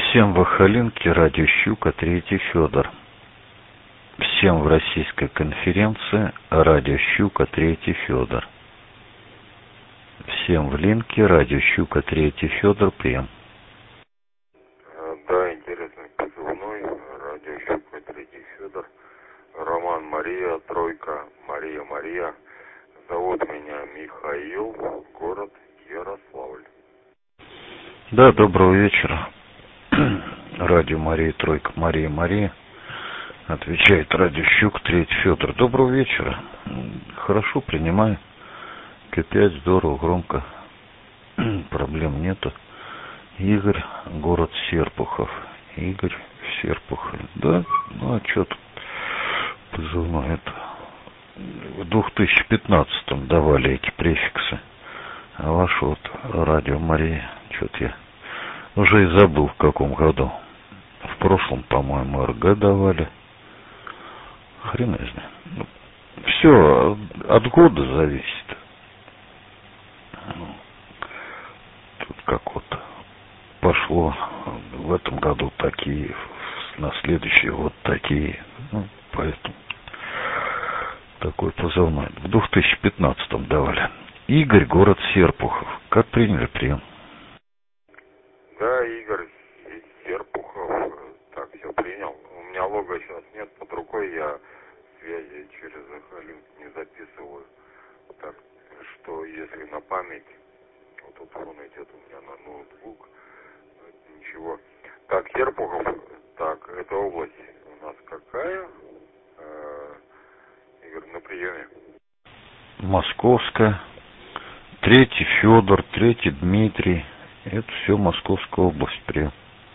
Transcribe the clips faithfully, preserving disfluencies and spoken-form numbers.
Всем в Ахалинке, радио Щука, третий Федор. Всем в российской конференции, радио Щука, третий Федор. Всем в линке, радио Щука, третий Федор, прием. Да, интересный позывной, радио Щука, третий Федор. Роман Мария, тройка, Мария Мария. Зовут меня Михаил, город Ярославль. Да, доброго вечера. Радио Мария, тройка, Мария Мария. Отвечает радио Щук, третий Федор. Доброго вечера. Хорошо, принимаю. К пять, здорово, громко. Проблем нету. Игорь, город Серпухов. Игорь в Серпухове. Да, ну а что тут позывной это? В две тысячи пятнадцатом давали эти префиксы. А ваш вот радио Мария, что-то я уже и забыл в каком году. В прошлом, по-моему, РГ давали. Хрен я знаю. Ну, все от года зависит. Ну, тут как вот пошло в этом году такие, на следующий год такие. Ну, поэтому такой позывной. В две тысячи пятнадцатом давали. Игорь, город Серпухов. Как приняли прием? Да, Игорь Серпухов. Так, все принял. У меня лога сейчас нет под рукой, я связи через Ахалинк не записываю. Так что, если на память, вот тут он идет у меня на ноутбук, ничего. Так, Серпухов, так, эта область у нас какая? Э, Игорь, на приеме. Московская. Третий Федор, третий Дмитрий. Это все Московская область, прием.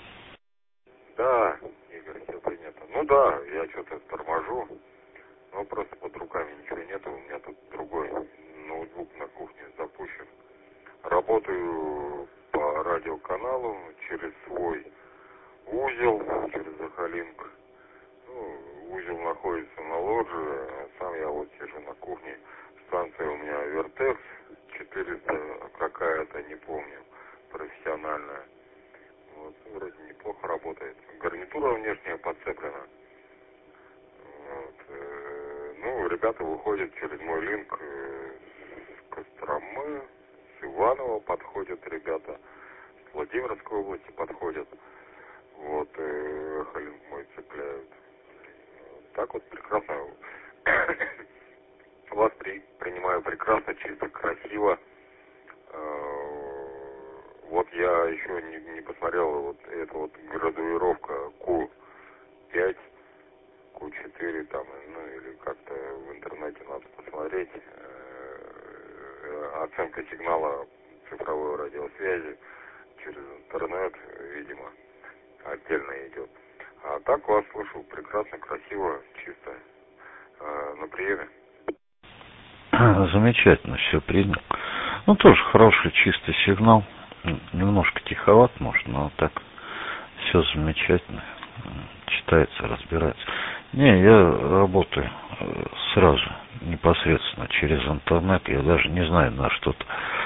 Да, Игорь, все принято. Ну да, я что-то торможу. Но просто под руками ничего нету. У меня тут другой ноутбук на кухне запущен. Работаю по радиоканалу через свой узел, через Ахалинк. Ну, узел находится на лодже, а сам я вот сижу на кухне. Станция у меня Вертекс четыреста какая-то, не помню, профессиональная. Вот, вроде неплохо работает. Гарнитура внешняя подцеплена. Вот, э, ну, ребята выходят через мой линк э, с Костромы, с Иваново подходят ребята, с Владимирской области подходят. Вот, э, Ахалинк мой цепляют. Так вот прекрасно. Вас при, принимаю прекрасно, чисто, красиво. Вот я еще не, не посмотрел, вот эта вот градуировка Q пять, Q четыре там, ну или как-то в интернете надо посмотреть. Оценка сигнала цифровой радиосвязи через интернет, видимо, отдельно идет. А так вас слышу прекрасно, красиво, чисто. На приеме. Замечательно, все принял. Ну, тоже хороший, чистый сигнал. Немножко тиховат, может, но так все замечательно. Читается, разбирается. Не, я работаю сразу, непосредственно через интернет. Я даже не знаю, на что-то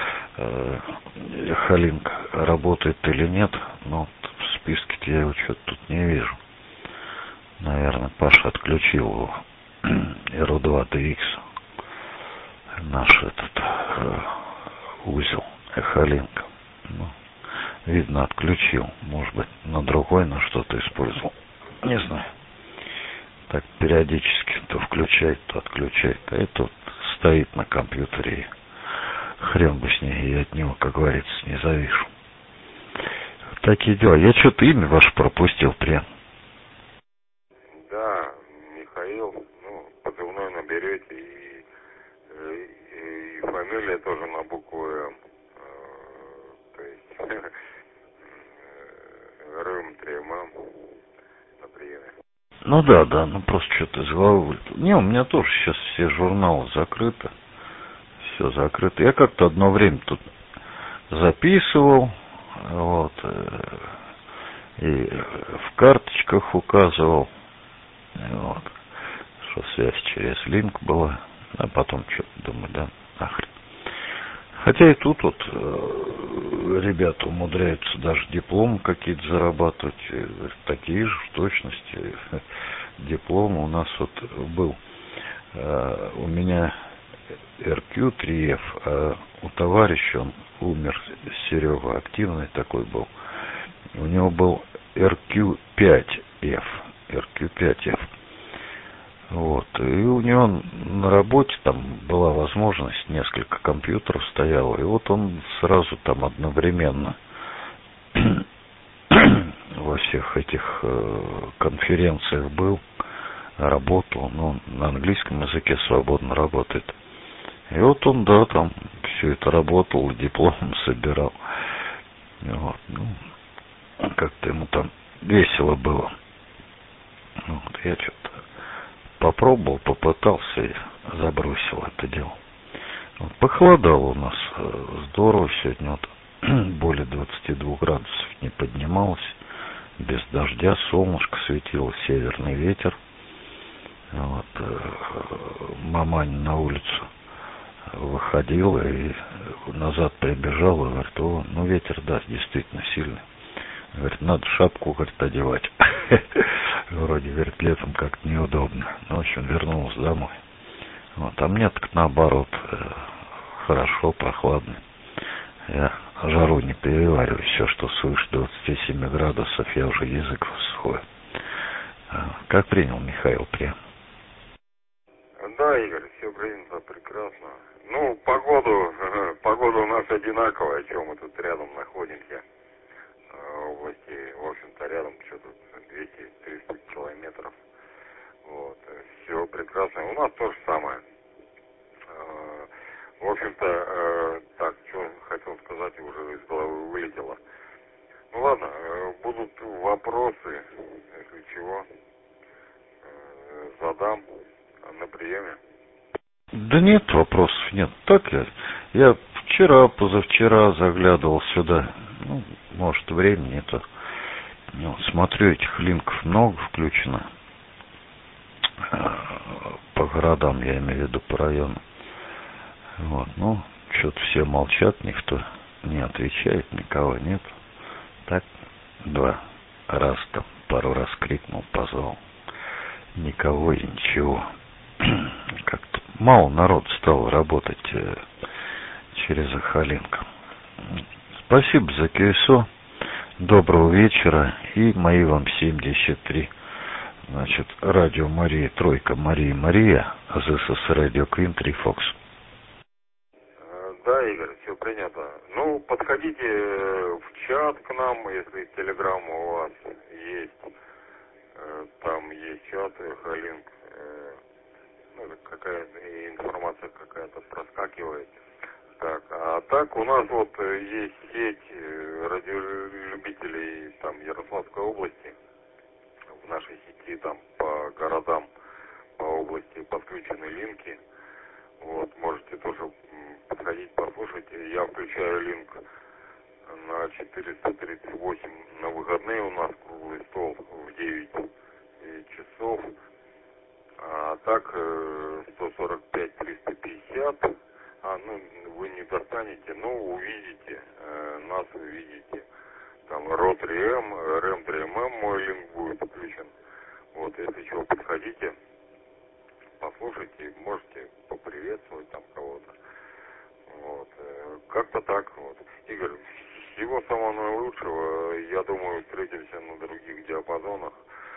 Ахалинк работает или нет. Но в списке я его что-то тут не вижу. Наверное, Паша отключил его. эр у два дэ икс. Наш этот э, узел Ахалинка. Ну, видно, отключил. Может быть, на другой, на что-то использовал. Не знаю. Так периодически то включает, то отключает. А это вот стоит на компьютере. И хрен бы с ней, я от него, как говорится, не завишу. Такие дела. Я что-то имя ваше пропустил прям. Да, Михаил, ну, позывной наберете и, и, и фамилия тоже на букву М. То есть Рым, три эм эм на приеме. Ну да, да, ну просто что-то из головы вылетело. Не, у меня тоже сейчас все журналы закрыты. Все закрыто. Я как-то одно время тут записывал, вот, и в карточках указывал, вот, что связь через линк была, а потом что-то думаю, да, нахрен. Хотя и тут вот э, ребята умудряются даже дипломы какие-то зарабатывать, э, такие же в точности дипломы. У нас вот был э, у меня эр кью три эф, а у товарища, он умер, Серега, активный такой был, у него был эр кью пять эф, эр кью пять эф. Вот. И у него на работе там была возможность, несколько компьютеров стояло, и вот он сразу там одновременно во всех этих э, конференциях был, работал, ну, на английском языке свободно работает. И вот он, да, там все это работал, диплом собирал. Вот. Ну, как-то ему там весело было. Вот. Я что-то попробовал, попытался и забросил это дело. Вот. Похолодало у нас здорово сегодня. Вот. Более двадцати двух градусов не поднималось. Без дождя, солнышко светило, северный ветер. Вот. Мамань на улицу выходила и назад прибежала, говорит, о, ну ветер, да, действительно сильный. Говорит, надо шапку, говорит, одевать. Вроде, говорит, летом как-то неудобно. Ну, в общем, вернулась домой. Вот. А мне так наоборот, хорошо, прохладно. Я жару не перевариваю. Все, что свыше двадцати семи градусов, я уже язык высухаю. Как принял Михаил прием? Да, Игорь, все принято прекрасно. Ну, погоду, погода у нас одинаковая, чем мы тут рядом находимся. Области, в общем-то, рядом что-то двести-триста километров. Вот, все прекрасно. У нас то же самое. В общем-то, так, что хотел сказать, уже из головы вылетело. Ну ладно, будут вопросы, если чего, задам на приеме. Да нет, вопросов нет. Так я, я вчера, позавчера заглядывал сюда. Ну, может, времени это. Ну, смотрю, этих линков много включено. По городам, я имею в виду, по району. Вот, ну, что-то все молчат, никто не отвечает, никого нет. Так, два раз там, пару раз крикнул, позвал. Никого и ничего. Как-то мало народ стал работать э, через Ахалинка. Спасибо за КСО. Доброго вечера. И мои вам семьдесят три. Значит, радио Мария, тройка, Мария, Мария, АЗС радио Квин, три Фокс. Да, Игорь, все принято. Ну, подходите в чат к нам, если телеграмма у вас есть. Там есть чат, Халинг. Ну, какая-то информация какая-то проскакивает. Так, а так у нас вот есть сеть радиолюбителей там Ярославской области. В нашей сети там по городам, по области подключены линки. Вот, можете тоже подходить, послушать. Я включаю линк на четыреста тридцать восемь на выходные, у нас круглый стол в девять часов. А так сто сорок пять триста пятьдесят. А, ну, вы не достанете, но увидите, нас увидите. Там ро три эм, рэм три эм эм мой линк будет включен. Вот, если чего, подходите, послушайте, можете поприветствовать там кого-то. Вот, как-то так вот. Игорь, всего самого наилучшего. Я думаю, встретимся на других диапазонах.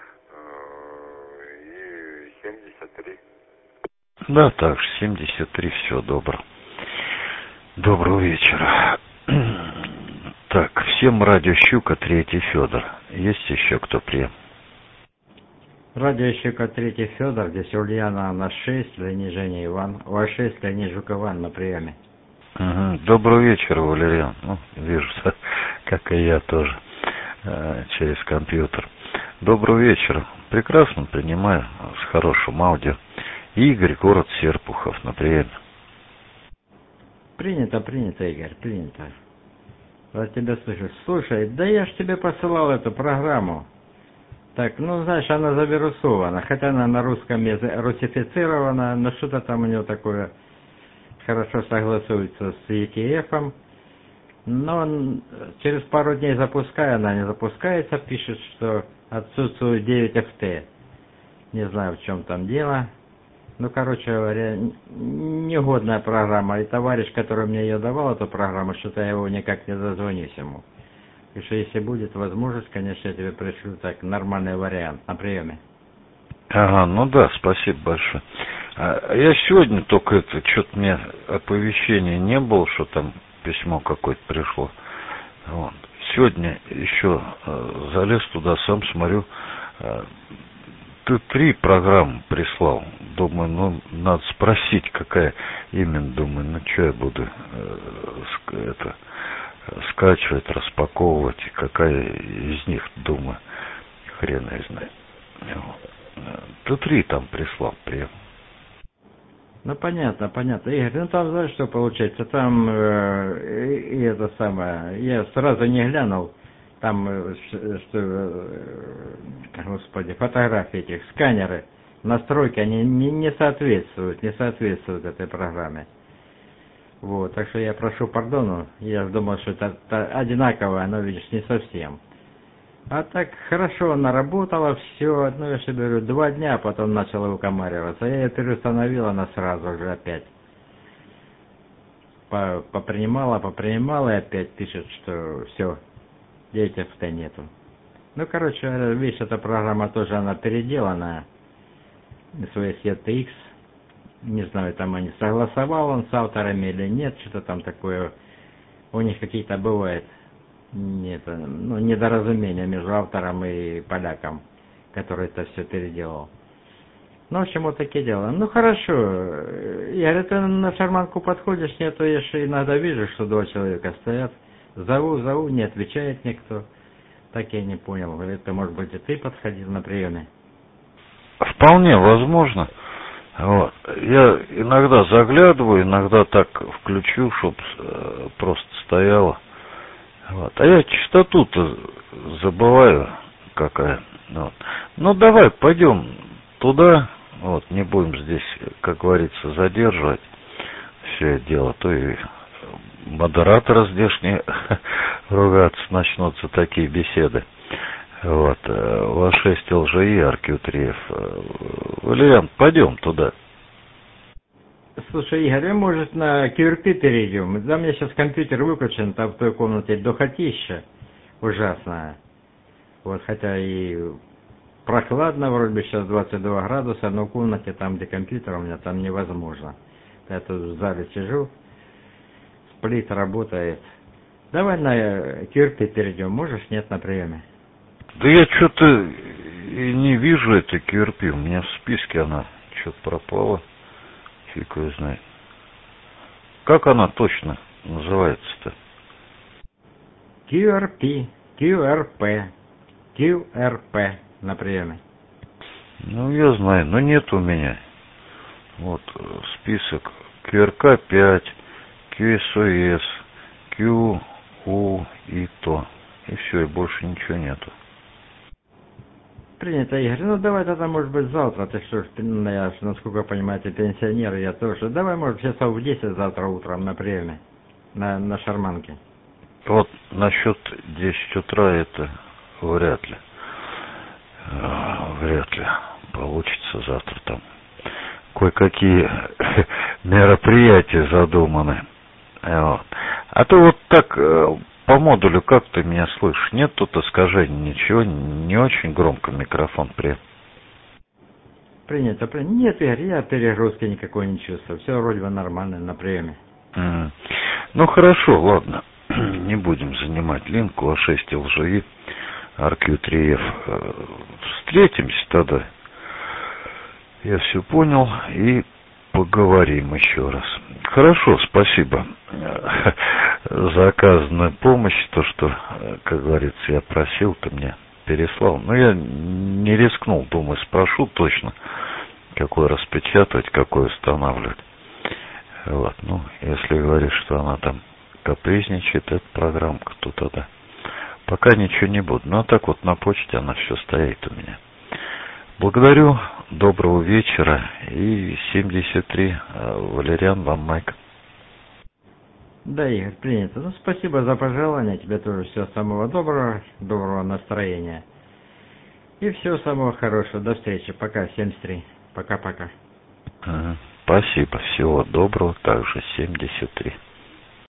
И семьдесят три. Да, так же, семьдесят три, все, добро. Доброго вечера. Так, всем радио Щука, третий Федор. Есть еще кто прием? Радио Щука, третий Федор, здесь Ульяна на шесть, Леонид Женя Иван. О, шесть, Леонид Жук Иван на приеме. Угу. Доброго вечера, Валериан. Ну, вижу, как и я тоже, через компьютер. Доброго вечера. Прекрасно принимаю, с хорошим аудио. Игорь, город Серпухов, на приеме. Принято, принято, Игорь, принято. Я тебя слышу. Слушай, да я ж тебе посылал эту программу. Так, ну, знаешь, она завирусована, хотя она на русском языке русифицирована, но что-то там у нее такое хорошо согласуется с и ти эф, но через пару дней запускаю, она не запускается, пишет, что отсутствует девять эф ти. Не знаю, в чем там дело. Ну, короче говоря, негодная программа. И товарищ, который мне ее давал, эту программу, что-то я его никак не дозвонюсь ему. И что если будет возможность, конечно, я тебе пришлю так нормальный вариант на приеме. Ага, ну да, спасибо большое. А я сегодня только это, что-то мне оповещения не было, что там письмо какое-то пришло. Вот. Сегодня еще э, залез туда, сам смотрю, э, ты три программы прислал. Думаю, ну, надо спросить, какая именно. Думаю, ну, что я буду э, это, скачивать, распаковывать, и какая из них, думаю, хрен я знаю. Ты три там прислал, прям. Ну, понятно, понятно. Игорь, ну там, знаешь, что получается? Там, э, и, и это самое, я сразу не глянул, там, э, что, э, господи, фотографии этих, сканеры, настройки, они не, не соответствуют, не соответствуют этой программе. Вот, так что я прошу пардону, я думал, что это, это одинаковое, но, видишь, не совсем. А так хорошо она работала, все, ну я же говорю, два дня, а потом начала укомариваться. Я ее переустановила, она сразу же опять. По, попринимала, попринимала и опять пишет, что все, девять эф ти нету. Ну, короче, видишь, эта программа тоже, она переделанная. эс ви эс и ти экс. Не знаю, там они согласовал он с авторами или нет, что-то там такое. У них какие-то бывают. Нет, ну, недоразумение между автором и поляком, который это все переделал. Ну, в общем, вот такие дела. Ну, хорошо. Я говорю, ты на шарманку подходишь, нет, то я же иногда вижу, что два человека стоят. Зову, зову, не отвечает никто. Так я не понял. Это, может быть, и ты подходил на приеме? Вполне возможно. Вот. Я иногда заглядываю, иногда так включу, чтоб э, просто стояло. Вот. А я частоту-то забываю какая. Вот. Ну давай пойдем туда, вот, не будем здесь, как говорится, задерживать все это дело, то и модераторы здешние ругаться начнутся, такие беседы. Вот, вэ шесть эл жи и, ар кью три эф. Валериан, пойдем туда. Слушай, Игорь, может на кью эр пи перейдем? Да, у меня сейчас компьютер выключен, там в той комнате духотища ужасная. Вот, хотя и прохладно, вроде бы сейчас двадцать два градуса, но в комнате, там где компьютер у меня, там невозможно. Я тут в зале сижу, сплит работает. Давай на кью эр пи перейдем, можешь? Нет, на приеме. Да я что-то и не вижу этой кью эр пи, у меня в списке она что-то пропала. Фиг его знает. Как она точно называется-то? кью эр пи, кью эр пи, кью эр пи на приеме. Ну, я знаю, но нет у меня. Вот список кью эр ка пять, кью эс о эс, Q, U и то. И все, и больше ничего нету. Принято, Игорь. Ну, давай тогда, может быть, завтра. Ты что ж, ну, я, насколько я понимаю, ты пенсионер, я тоже. Давай, может, часов в десять завтра утром на приеме, на, на шарманке. Вот насчет десять утра это вряд ли. Вряд ли получится завтра там. Кое-какие мероприятия задуманы. Вот. А то вот так по модулю как ты меня слышишь? Нет тут искажений, ничего, не очень громко микрофон при. Принято, принято. Нет, Игорь, я перегрузки никакой не чувствую. Все вроде бы нормально на приеме. Mm. Ну хорошо, ладно. Не будем занимать линку вэ шесть эл жи и, ар кью три эф. Встретимся тогда. Я все понял и поговорим еще раз. Хорошо, спасибо за оказанную помощь. То, что, как говорится, я просил, ты мне переслал. Но я не рискнул, думаю, спрошу точно, какой распечатывать, какой устанавливать. Вот, ну, если говоришь, что она там капризничает, эта программка, то тогда пока ничего не буду. Ну, а так вот на почте она все стоит у меня. Благодарю, доброго вечера и семьдесят три. Валериан, вам майк. Да, Игорь, принято. Ну, спасибо за пожелания. Тебе тоже всего самого доброго, доброго настроения. И всего самого хорошего. До встречи. Пока. семьдесят три. Пока-пока. Спасибо. Всего доброго. Также семьдесят три.